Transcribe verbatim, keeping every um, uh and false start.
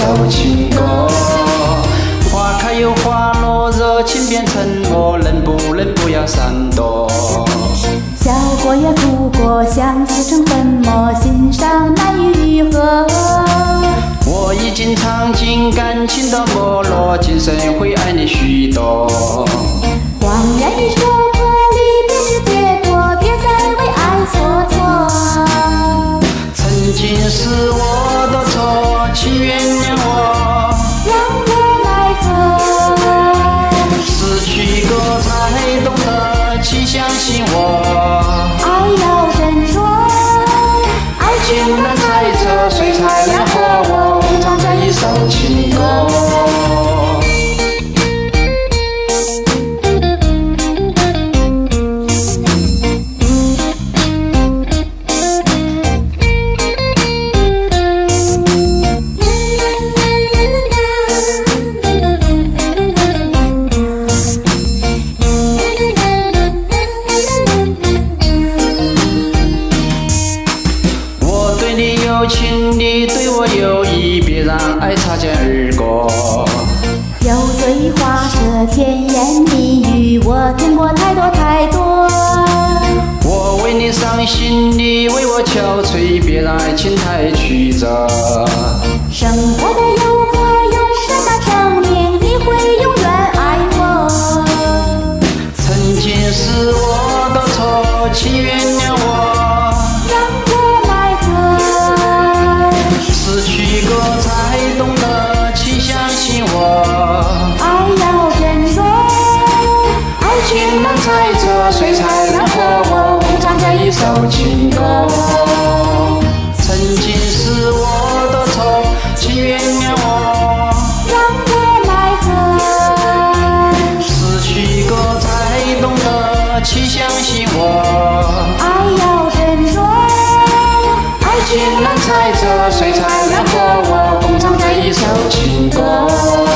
首情歌。花开又花落，热情变沉默，能不能不要闪躲？ 笑过也哭过，相思成粉末，心伤难以愈合。 我已经尝尽感情的没落，今生会爱你许多。 恍然一说破，离别是解脱，别再为爱蹉跎。 曾经是我的错，请原谅我。 让我奈何？ 失去过才懂得，请相信我。 爱要斟酌， 爱情难猜测，谁才能和我共唱这一首情歌？有情你对我有意，别让爱擦肩而过。 油嘴滑舌，甜言蜜语，我听过太多太多。 我为你伤心，你为我憔悴，别让爱情太曲折。 生活的诱惑，用什么证明你会永远爱我？ 曾经是我的错，请原谅我。失去过才懂得，请相信我。 爱要斟酌， 爱情难猜测，谁才能和我共唱这一首情歌？曾经是我的错，请原谅我。 让我奈何？ 失去过才懂得，请相信我。 爱要斟酌， 爱情难猜测，谁才能和我共唱这一首情歌？